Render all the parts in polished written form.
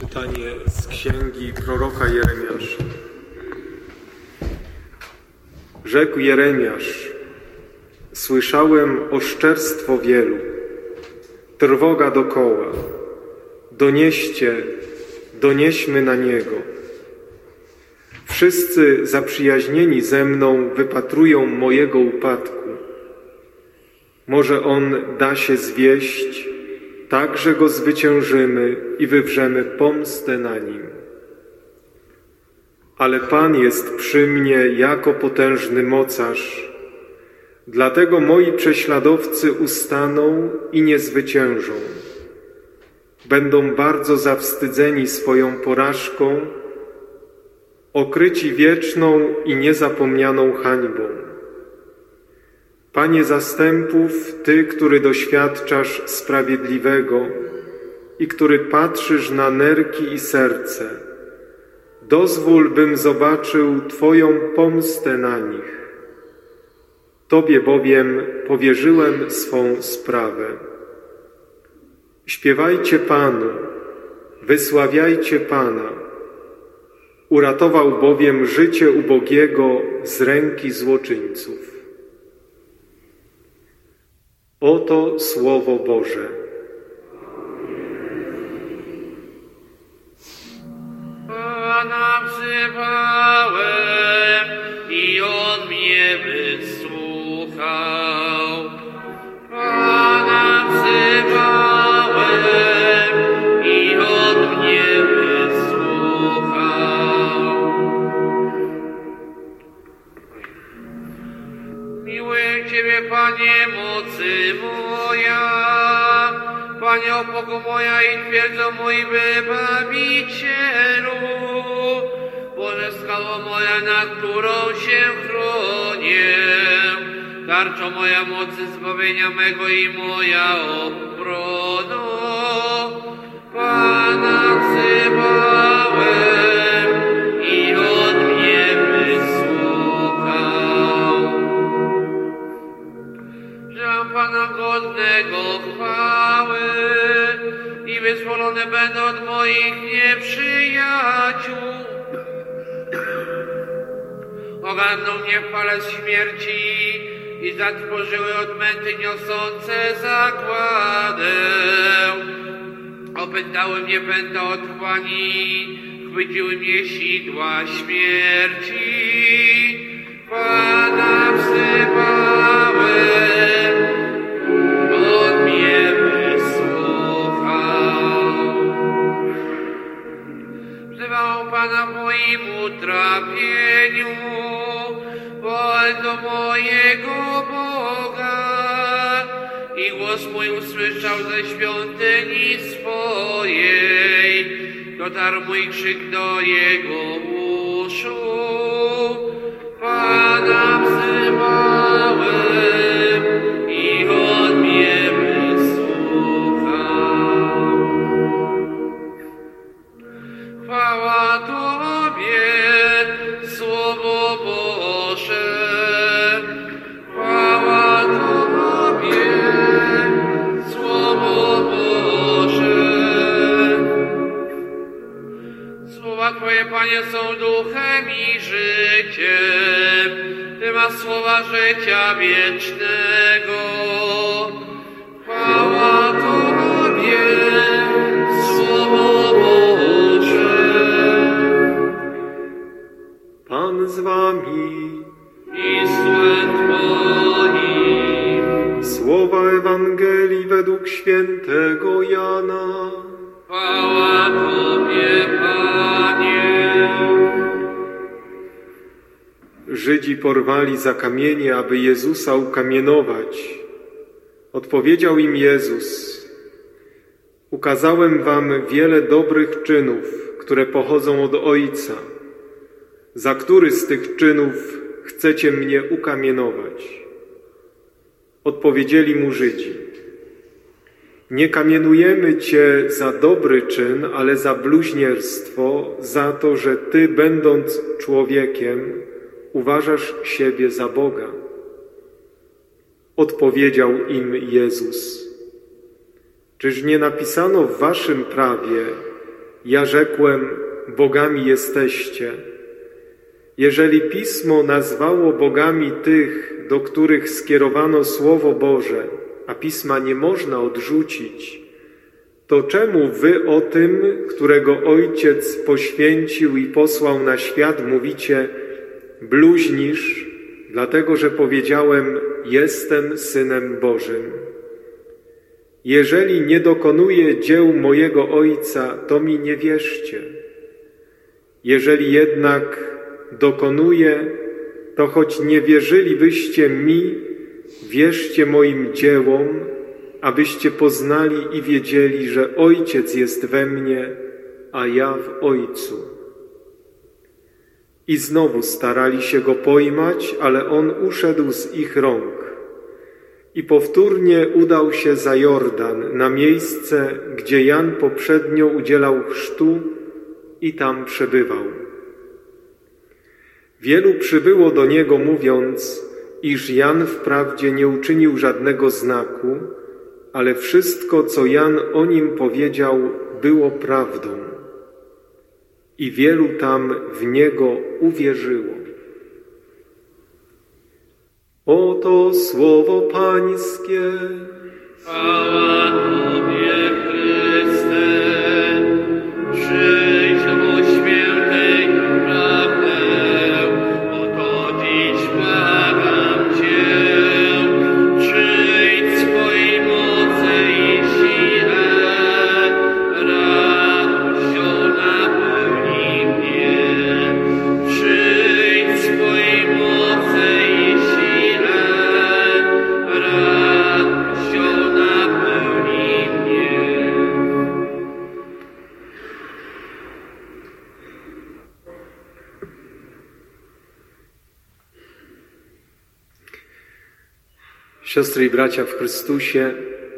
Czytanie z księgi proroka Jeremiasza. Rzekł Jeremiasz: słyszałem oszczerstwo wielu, trwoga dokoła. Donieśmy na niego. Wszyscy zaprzyjaźnieni ze mną wypatrują mojego upadku. Może on da się zwieść, tak że go zwyciężymy i wywrzemy pomstę na nim. Ale Pan jest przy mnie jako potężny mocarz, dlatego moi prześladowcy ustaną i nie zwyciężą. Będą bardzo zawstydzeni swoją porażką, okryci wieczną i niezapomnianą hańbą. Panie zastępów, Ty, który doświadczasz sprawiedliwego i który patrzysz na nerki i serce, dozwól, bym zobaczył Twoją pomstę na nich. Tobie bowiem powierzyłem swą sprawę. Śpiewajcie Panu, wysławiajcie Pana. Uratował bowiem życie ubogiego z ręki złoczyńców. Oto Słowo Boże. Pana wzywałem i On mnie wysłuchał. Pana wzywałem i On mnie wysłuchał. Miłuję Ciebie, Panie, mocy moja, Panie, opoka moja i twierdzo mój wybawicielu, Boże, skała moja, na którą się chronię, tarczo moja mocy zbawienia mego i moja obrona. Pana wzywałem i On mnie wysłuchał. Żebym Pana godnego chwały i wyzwolony będę od moich nieprzyjaciół. Ogarnął mnie w palec śmierci i zatworzyły odmęty niosące zagładę. Opętały mnie pęta otchłani, chwyciły mnie sidła śmierci. Pana wzywałem, On mnie wysłuchał. Wzywałem Pana w moim utrapieniu, wołałem do mojego Boga i głos mój usłyszał ze świątyni swojej. Dotarł mój krzyk do Jego uszu. Pana wzywałem i On mnie wysłuchał. Chwała Tobie, Słowo Boże. Chwała Tobie, Słowo Boże. Słowa Twoje, Panie, są duchem i życiem. Ty masz słowa życia wiecznego. Chwała Tobie, Słowo Boże. Pan z wami. I z Twoim. Słowa Ewangelii według świętego Jana. Chwała Tobie, Panie. Żydzi porwali za kamienie, aby Jezusa ukamienować. Odpowiedział im Jezus: ukazałem wam wiele dobrych czynów, które pochodzą od Ojca. Za który z tych czynów chcecie mnie ukamienować? Odpowiedzieli mu Żydzi: nie kamienujemy Cię za dobry czyn, ale za bluźnierstwo, za to, że Ty, będąc człowiekiem, uważasz siebie za Boga. Odpowiedział im Jezus: czyż nie napisano w waszym prawie, Ja rzekłem, bogami jesteście. Jeżeli Pismo nazwało bogami tych, do których skierowano Słowo Boże, a Pisma nie można odrzucić, to czemu wy o tym, którego Ojciec poświęcił i posłał na świat, mówicie, bluźnisz, dlatego że powiedziałem, jestem Synem Bożym. Jeżeli nie dokonuję dzieł mojego Ojca, to mi nie wierzcie. Jeżeli jednak dokonuję, to choć nie wierzylibyście mi, wierzcie moim dziełom, abyście poznali i wiedzieli, że Ojciec jest we mnie, a ja w Ojcu. I znowu starali się go pojmać, ale on uszedł z ich rąk. I powtórnie udał się za Jordan, na miejsce, gdzie Jan poprzednio udzielał chrztu i tam przebywał. Wielu przybyło do niego, mówiąc, iż Jan wprawdzie nie uczynił żadnego znaku, ale wszystko, co Jan o nim powiedział, było prawdą. I wielu tam w niego uwierzyło. Oto słowo Pańskie. Chwała Tobie, Chryste. Przyjdź do świętej prawdę. Oto dziś błagam Cię. Przyjdź swojej mocy i sile. Radością napełnij mnie. Przyjdź swojej mocy i sile. Radością napełnij mnie. Siostry i bracia w Chrystusie,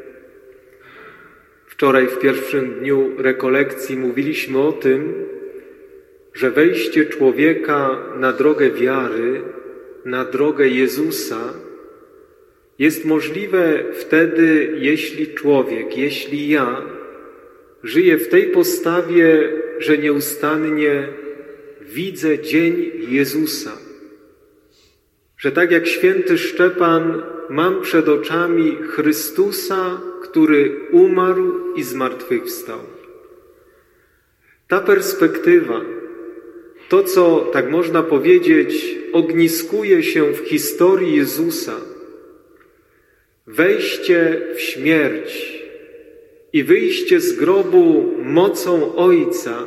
wczoraj w pierwszym dniu rekolekcji mówiliśmy o tym, że wejście człowieka na drogę wiary, na drogę Jezusa jest możliwe wtedy, jeśli człowiek, jeśli ja żyję w tej postawie, że nieustannie widzę dzień Jezusa. Że tak jak święty Szczepan mam przed oczami Chrystusa, który umarł i zmartwychwstał. Ta perspektywa, to co, tak można powiedzieć, ogniskuje się w historii Jezusa, wejście w śmierć i wyjście z grobu mocą Ojca,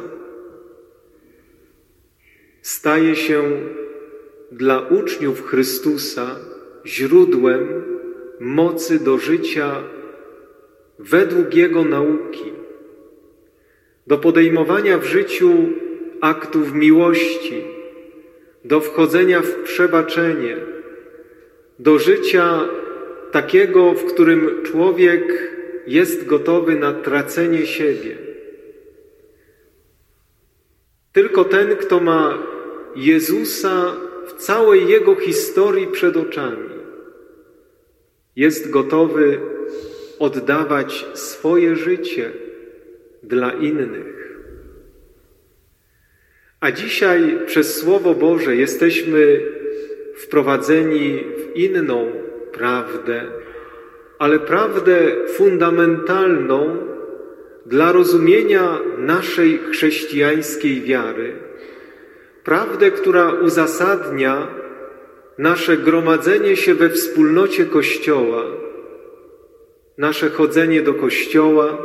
staje się dla uczniów Chrystusa źródłem mocy do życia według Jego nauki, do podejmowania w życiu aktów miłości, do wchodzenia w przebaczenie, do życia takiego, w którym człowiek jest gotowy na tracenie siebie. Tylko ten, kto ma Jezusa w całej Jego historii przed oczami, jest gotowy oddawać swoje życie dla innych. A dzisiaj przez Słowo Boże jesteśmy wprowadzeni w inną prawdę, ale prawdę fundamentalną dla rozumienia naszej chrześcijańskiej wiary. Prawdę, która uzasadnia nasze gromadzenie się we wspólnocie Kościoła, nasze chodzenie do Kościoła,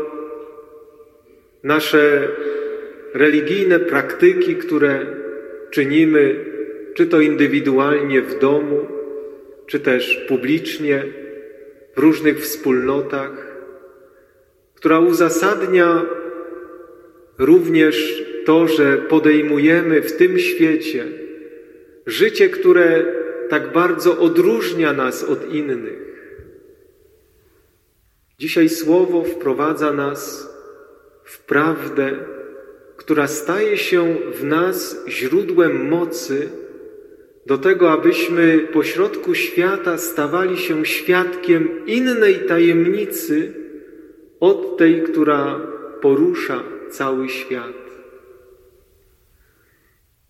nasze religijne praktyki, które czynimy, czy to indywidualnie w domu, czy też publicznie, w różnych wspólnotach, która uzasadnia również to, że podejmujemy w tym świecie życie, które tak bardzo odróżnia nas od innych. Dzisiaj Słowo wprowadza nas w prawdę, która staje się w nas źródłem mocy do tego, abyśmy pośrodku świata stawali się świadkiem innej tajemnicy od tej, która porusza cały świat.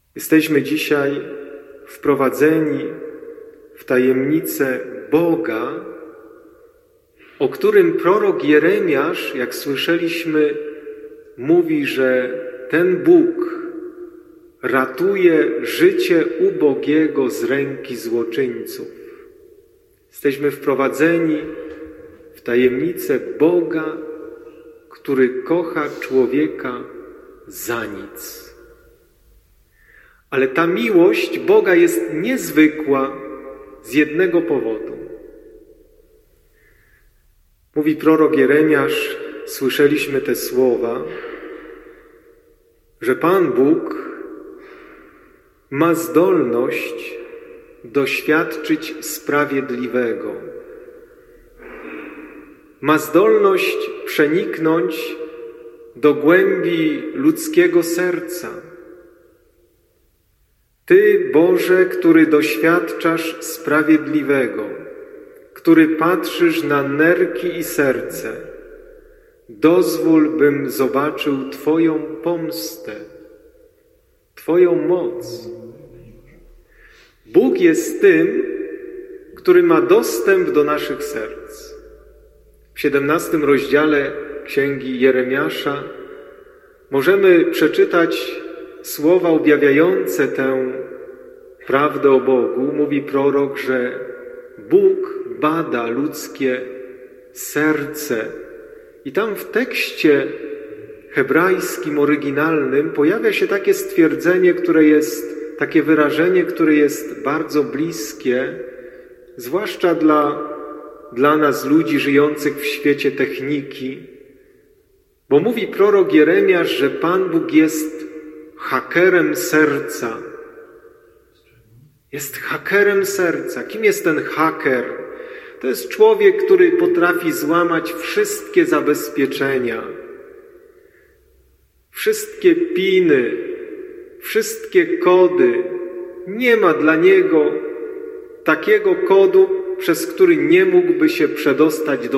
Jesteśmy dzisiaj wprowadzeni w tajemnicę Boga, o którym prorok Jeremiasz, jak słyszeliśmy, mówi, że ten Bóg ratuje życie ubogiego z ręki złoczyńców. Jesteśmy wprowadzeni w tajemnicę Boga, który kocha człowieka za nic. Ale ta miłość Boga jest niezwykła z jednego powodu. Mówi prorok Jeremiasz, słyszeliśmy te słowa, że Pan Bóg ma zdolność doświadczyć sprawiedliwego. Ma zdolność przeniknąć do głębi ludzkiego serca. Ty, Boże, który doświadczasz sprawiedliwego, który patrzysz na nerki i serce, dozwól, bym zobaczył Twoją pomstę, Twoją moc. Bóg jest tym, który ma dostęp do naszych serc. W 17 rozdziale Księgi Jeremiasza możemy przeczytać słowa objawiające tę prawdę o Bogu. Mówi prorok, że Bóg bada ludzkie serce. I tam w tekście hebrajskim, oryginalnym pojawia się takie stwierdzenie, takie wyrażenie, które jest bardzo bliskie, zwłaszcza dla nas, ludzi żyjących w świecie techniki. Bo mówi prorok Jeremiasz, że Pan Bóg jest hakerem serca. Jest hakerem serca. Kim jest ten haker? To jest człowiek, który potrafi złamać wszystkie zabezpieczenia, wszystkie piny, wszystkie kody. Nie ma dla niego takiego kodu, przez który nie mógłby się przedostać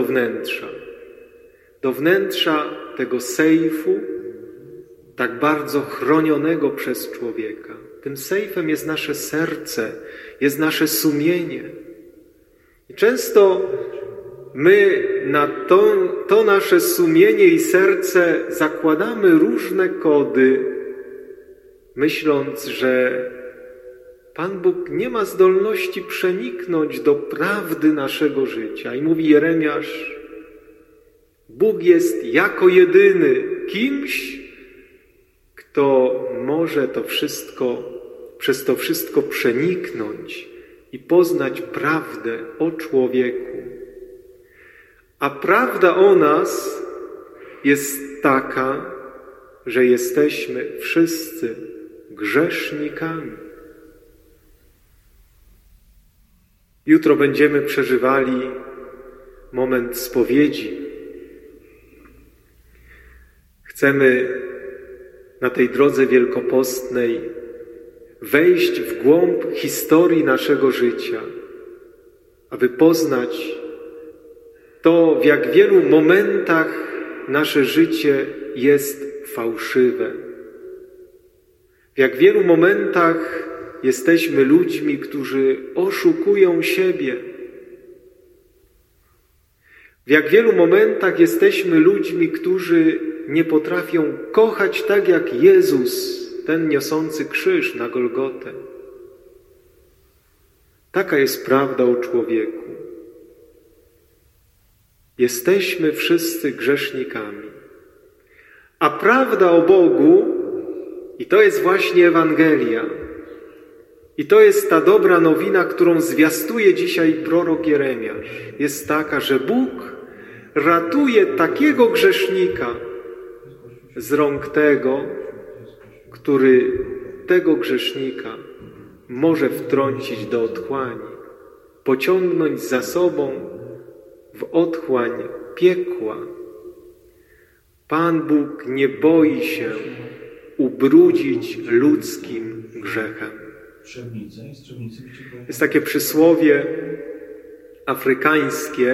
do wnętrza tego sejfu, tak bardzo chronionego przez człowieka. Tym sejfem jest nasze serce, jest nasze sumienie. I często my na to nasze sumienie i serce zakładamy różne kody, myśląc, że Pan Bóg nie ma zdolności przeniknąć do prawdy naszego życia. I mówi Jeremiasz, Bóg jest jako jedyny kimś, kto może przez to wszystko przeniknąć i poznać prawdę o człowieku. A prawda o nas jest taka, że jesteśmy wszyscy grzesznikami. Jutro będziemy przeżywali moment spowiedzi. Chcemy na tej drodze wielkopostnej wejść w głąb historii naszego życia, aby poznać to, w jak wielu momentach nasze życie jest fałszywe. W jak wielu momentach jesteśmy ludźmi, którzy oszukują siebie. W jak wielu momentach jesteśmy ludźmi, którzy nie potrafią kochać tak jak Jezus, ten niosący krzyż na Golgotę. Taka jest prawda o człowieku. Jesteśmy wszyscy grzesznikami. A prawda o Bogu, i to jest właśnie Ewangelia, i to jest ta dobra nowina, którą zwiastuje dzisiaj prorok Jeremiasz, jest taka, że Bóg ratuje takiego grzesznika z rąk tego, który tego grzesznika może wtrącić do otchłani, pociągnąć za sobą w otchłań piekła. Pan Bóg nie boi się ubrudzić ludzkim grzechem. Jest takie przysłowie afrykańskie,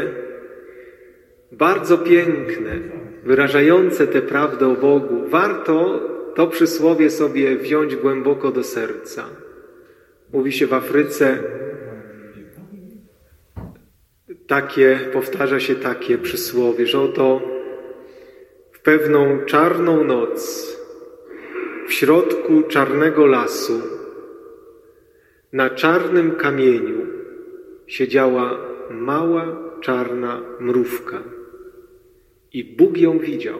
bardzo piękne, wyrażające tę prawdę o Bogu. Warto to przysłowie sobie wziąć głęboko do serca. Mówi się w Afryce, powtarza się takie przysłowie, że oto w pewną czarną noc, w środku czarnego lasu, na czarnym kamieniu siedziała mała, czarna mrówka i Bóg ją widział.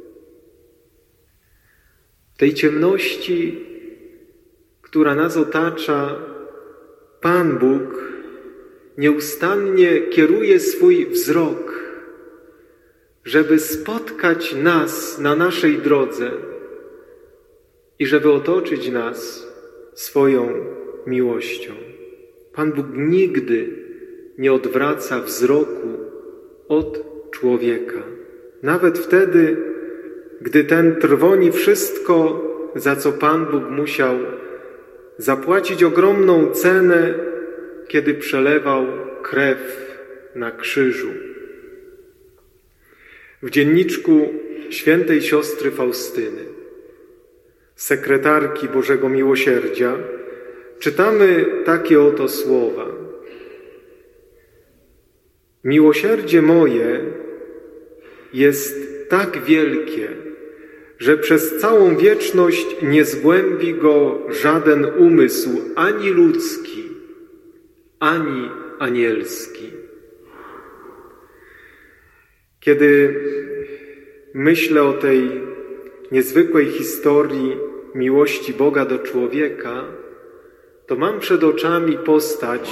W tej ciemności, która nas otacza, Pan Bóg nieustannie kieruje swój wzrok, żeby spotkać nas na naszej drodze i żeby otoczyć nas swoją miłością. Pan Bóg nigdy nie odwraca wzroku od człowieka. Nawet wtedy, gdy ten trwoni wszystko, za co Pan Bóg musiał zapłacić ogromną cenę, kiedy przelewał krew na krzyżu. W dzienniczku świętej siostry Faustyny, sekretarki Bożego Miłosierdzia, czytamy takie oto słowa. Miłosierdzie moje jest tak wielkie, że przez całą wieczność nie zgłębi go żaden umysł, ani ludzki, ani anielski. Kiedy myślę o tej niezwykłej historii miłości Boga do człowieka, to mam przed oczami postać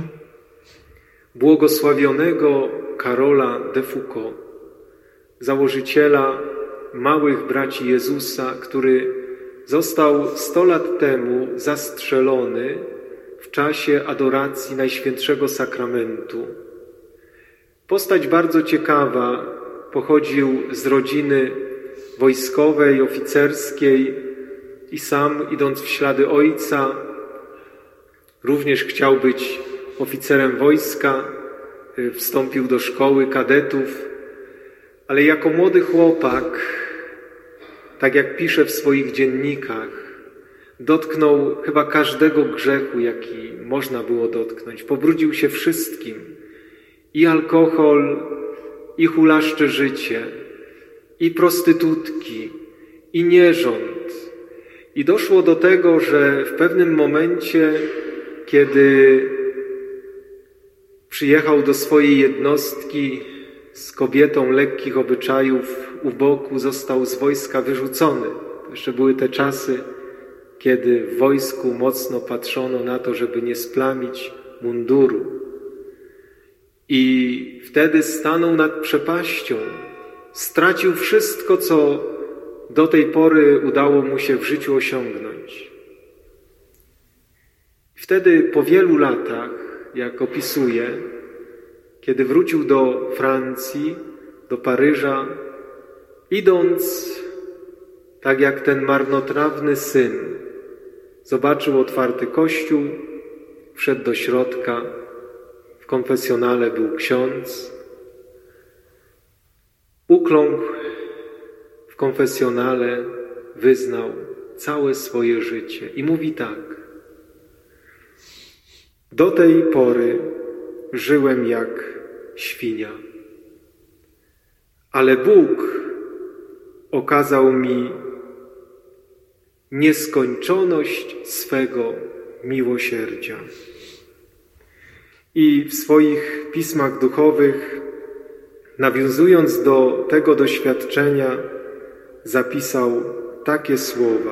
błogosławionego Karola de Foucauld, założyciela Małych Braci Jezusa, który został 100 lat temu zastrzelony w czasie adoracji Najświętszego Sakramentu. Postać bardzo ciekawa, pochodził z rodziny wojskowej, oficerskiej i sam, idąc w ślady ojca, również chciał być oficerem wojska, wstąpił do szkoły kadetów, ale jako młody chłopak, tak jak pisze w swoich dziennikach, dotknął chyba każdego grzechu, jaki można było dotknąć. Pobrudził się wszystkim. I alkohol, i hulaszcze życie, i prostytutki, i nierząd. I doszło do tego, że w pewnym momencie, kiedy przyjechał do swojej jednostki z kobietą lekkich obyczajów u boku, został z wojska wyrzucony. To jeszcze były te czasy, kiedy w wojsku mocno patrzono na to, żeby nie splamić munduru. I wtedy stanął nad przepaścią. Stracił wszystko, co do tej pory udało mu się w życiu osiągnąć. Wtedy po wielu latach, jak opisuje, kiedy wrócił do Francji, do Paryża, idąc tak jak ten marnotrawny syn, zobaczył otwarty kościół, wszedł do środka, w konfesjonale był ksiądz, ukląkł w konfesjonale, wyznał całe swoje życie i mówi tak: do tej pory żyłem jak świnia, ale Bóg okazał mi nieskończoność swego miłosierdzia. I w swoich pismach duchowych, nawiązując do tego doświadczenia, zapisał takie słowa: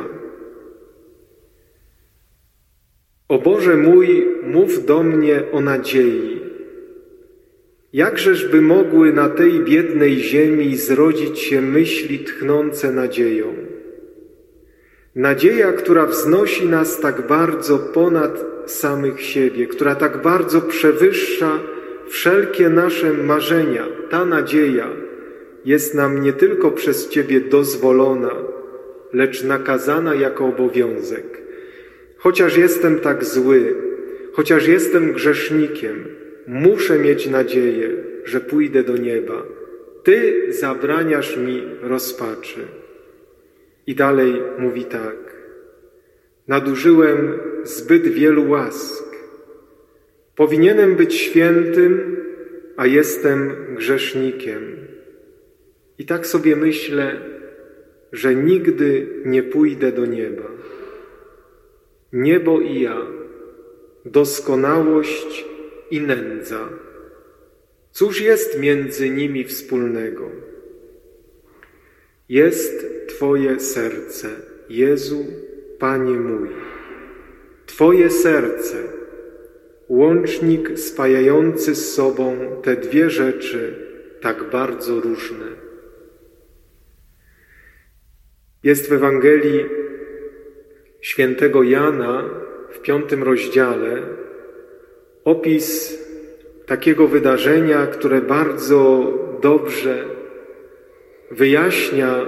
O Boże mój, mów do mnie o nadziei. Jakżeż by mogły na tej biednej ziemi zrodzić się myśli tchnące nadzieją? Nadzieja, która wznosi nas tak bardzo ponad samych siebie, która tak bardzo przewyższa wszelkie nasze marzenia. Ta nadzieja jest nam nie tylko przez Ciebie dozwolona, lecz nakazana jako obowiązek. Chociaż jestem tak zły, chociaż jestem grzesznikiem, muszę mieć nadzieję, że pójdę do nieba. Ty zabraniasz mi rozpaczy. I dalej mówi tak. Nadużyłem zbyt wielu łask. Powinienem być świętym, a jestem grzesznikiem. I tak sobie myślę, że nigdy nie pójdę do nieba. Niebo i ja, doskonałość i nędza. Cóż jest między nimi wspólnego? Jest Twoje serce, Jezu, Panie mój. Twoje serce, łącznik spajający z sobą te dwie rzeczy tak bardzo różne. Jest w Ewangelii świętego Jana w 5 rozdziale opis takiego wydarzenia, które bardzo dobrze wyjaśnia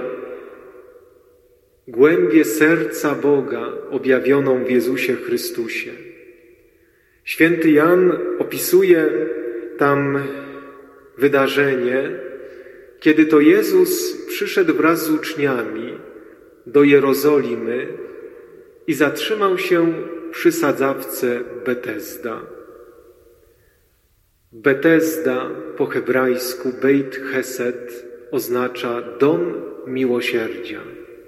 głębię serca Boga objawioną w Jezusie Chrystusie. Święty Jan opisuje tam wydarzenie, kiedy to Jezus przyszedł wraz z uczniami do Jerozolimy i zatrzymał się przy sadzawce Betesda. Betesda po hebrajsku Beit Chesed oznacza dom miłosierdzia.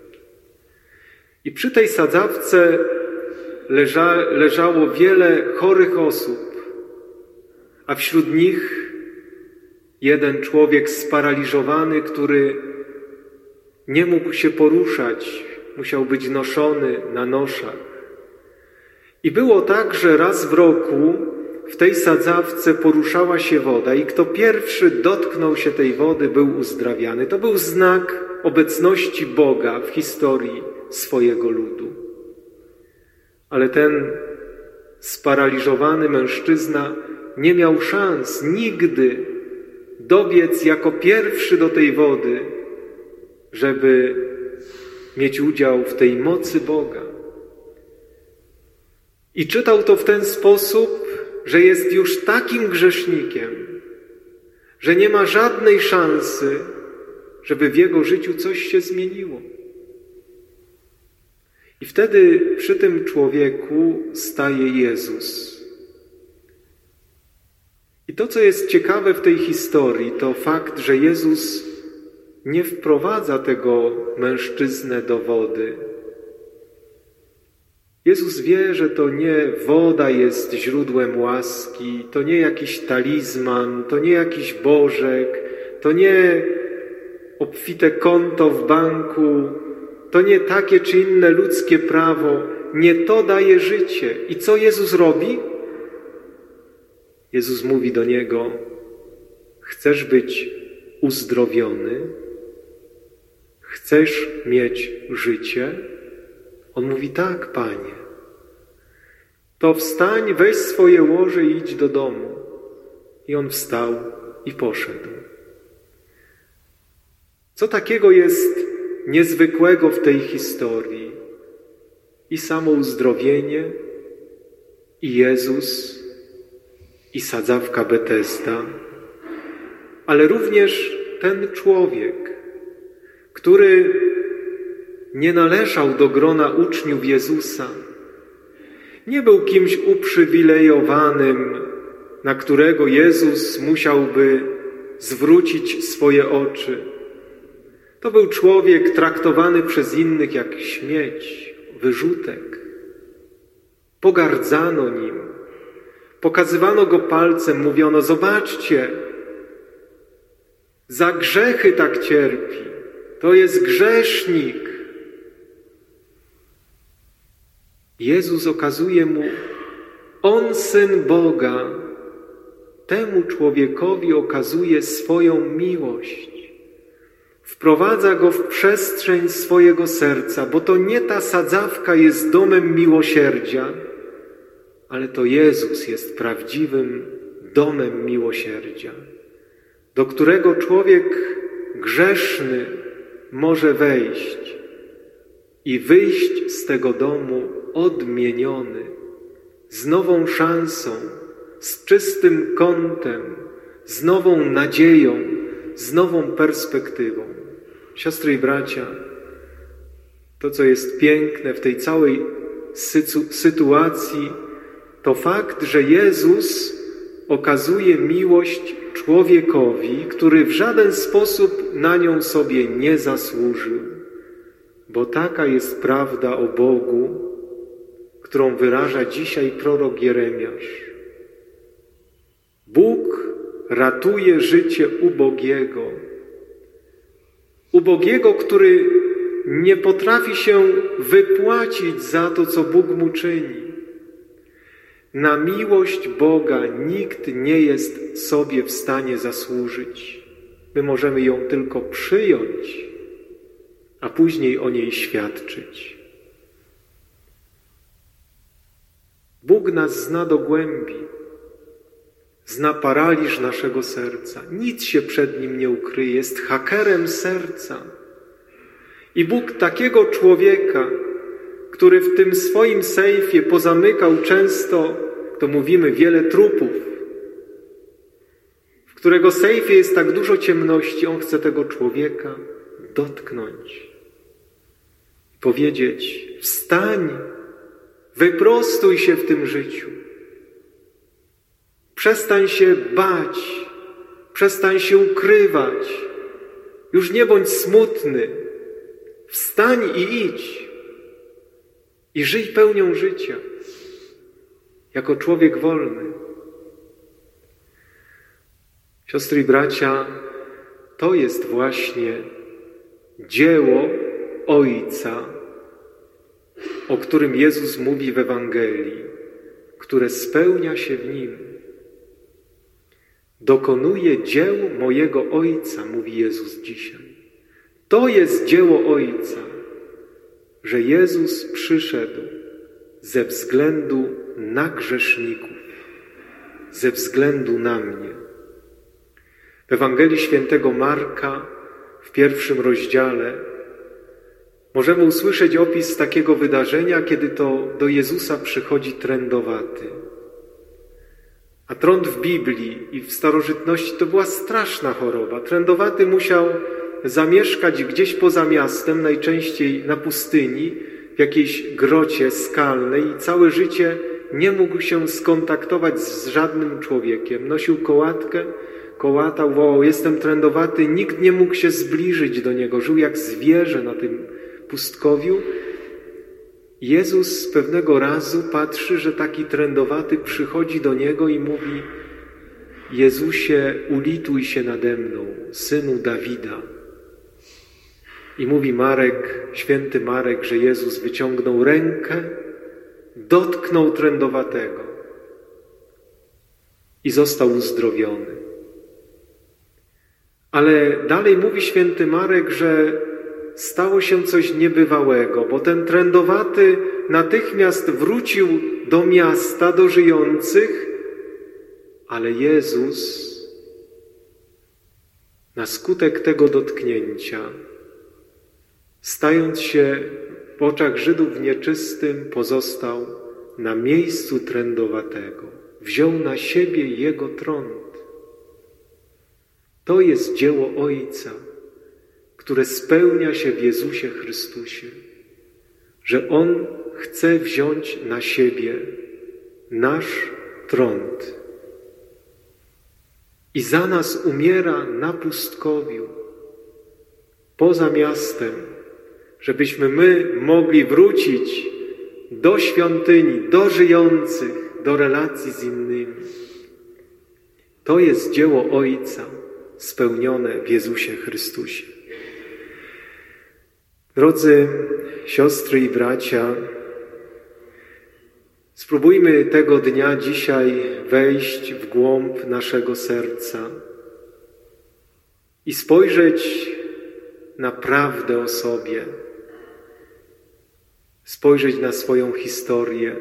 I przy tej sadzawce leżało wiele chorych osób, a wśród nich jeden człowiek sparaliżowany, który nie mógł się poruszać, musiał być noszony na noszach. I było tak, że raz w roku w tej sadzawce poruszała się woda i kto pierwszy dotknął się tej wody, był uzdrawiany. To był znak obecności Boga w historii swojego ludu. Ale ten sparaliżowany mężczyzna nie miał szans nigdy dobiec jako pierwszy do tej wody, żeby mieć udział w tej mocy Boga. I czytał to w ten sposób, że jest już takim grzesznikiem, że nie ma żadnej szansy, żeby w jego życiu coś się zmieniło. I wtedy przy tym człowieku staje Jezus. I to, co jest ciekawe w tej historii, to fakt, że Jezus nie wprowadza tego mężczyznę do wody. Jezus wie, że to nie woda jest źródłem łaski, to nie jakiś talizman, to nie jakiś bożek, to nie obfite konto w banku, to nie takie czy inne ludzkie prawo. Nie to daje życie. I co Jezus robi? Jezus mówi do niego: chcesz być uzdrowiony? Chcesz mieć życie? On mówi: tak, Panie. To wstań, weź swoje łoże i idź do domu. I on wstał i poszedł. Co takiego jest niezwykłego w tej historii? I samo uzdrowienie, i Jezus, i sadzawka Betesda, ale również ten człowiek, który nie należał do grona uczniów Jezusa, nie był kimś uprzywilejowanym, na którego Jezus musiałby zwrócić swoje oczy. To był człowiek traktowany przez innych jak śmieć, wyrzutek. Pogardzano nim. Pokazywano go palcem, mówiono: zobaczcie, za grzechy tak cierpi. To jest grzesznik. Jezus okazuje mu: On, Syn Boga, temu człowiekowi okazuje swoją miłość. Wprowadza go w przestrzeń swojego serca, bo to nie ta sadzawka jest domem miłosierdzia, ale to Jezus jest prawdziwym domem miłosierdzia, do którego człowiek grzeszny może wejść i wyjść z tego domu odmieniony, z nową szansą, z czystym kątem, z nową nadzieją, z nową perspektywą. Siostry i bracia, To, co jest piękne w tej całej sytuacji, to fakt, że Jezus okazuje miłość człowiekowi, który w żaden sposób na nią sobie nie zasłużył. Bo taka jest prawda o Bogu, którą wyraża dzisiaj prorok Jeremiasz. Bóg ratuje życie ubogiego, który nie potrafi się wypłacić za to, co Bóg mu czyni. Na miłość Boga nikt nie jest sobie w stanie zasłużyć. My możemy ją tylko przyjąć, a później o niej świadczyć. Bóg nas zna do głębi, zna paraliż naszego serca. Nic się przed Nim nie ukryje, jest hakerem serca. I Bóg takiego człowieka, który w tym swoim sejfie pozamykał często, to mówimy, wiele trupów, w którego sejfie jest tak dużo ciemności, On chce tego człowieka dotknąć. Powiedzieć: wstań, wyprostuj się w tym życiu. Przestań się bać, przestań się ukrywać. Już nie bądź smutny. Wstań i idź. I żyj pełnią życia, jako człowiek wolny. Siostry i bracia, to jest właśnie dzieło Ojca, o którym Jezus mówi w Ewangelii, które spełnia się w Nim. Dokonuje dzieł mojego Ojca, mówi Jezus dzisiaj. To jest dzieło Ojca, że Jezus przyszedł ze względu na grzeszników, ze względu na mnie. W Ewangelii Świętego Marka w 1 rozdziale możemy usłyszeć opis takiego wydarzenia, kiedy to do Jezusa przychodzi trędowaty. A trąd w Biblii i w starożytności to była straszna choroba. Trędowaty musiał zamieszkać gdzieś poza miastem, najczęściej na pustyni, w jakiejś grocie skalnej i całe życie nie mógł się skontaktować z żadnym człowiekiem. Nosił kołatkę, kołatał, wołał: jestem trędowaty. Nikt nie mógł się zbliżyć do niego. Żył jak zwierzę na tym pustkowiu. Jezus pewnego razu patrzy, że taki trędowaty przychodzi do niego i mówi: Jezusie, ulituj się nade mną, synu Dawida. I mówi Marek, święty Marek, że Jezus wyciągnął rękę, dotknął trędowatego i został uzdrowiony. Ale dalej mówi święty Marek, że stało się coś niebywałego, bo ten trędowaty natychmiast wrócił do miasta, do żyjących, ale Jezus na skutek tego dotknięcia, stając się w oczach Żydów nieczystym, pozostał na miejscu trędowatego. Wziął na siebie jego trąd. To jest dzieło Ojca, które spełnia się w Jezusie Chrystusie, że On chce wziąć na siebie nasz trąd i za nas umiera na pustkowiu, poza miastem, żebyśmy my mogli wrócić do świątyni, do żyjących, do relacji z innymi. To jest dzieło Ojca spełnione w Jezusie Chrystusie. Drodzy siostry i bracia, spróbujmy tego dnia dzisiaj wejść w głąb naszego serca i spojrzeć na prawdę o sobie, spojrzeć na swoją historię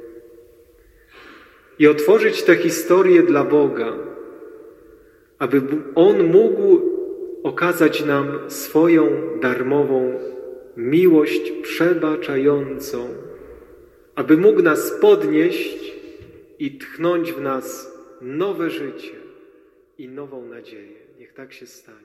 i otworzyć tę historię dla Boga, aby On mógł okazać nam swoją darmową miłość przebaczającą, aby mógł nas podnieść i tchnąć w nas nowe życie i nową nadzieję. Niech tak się stanie.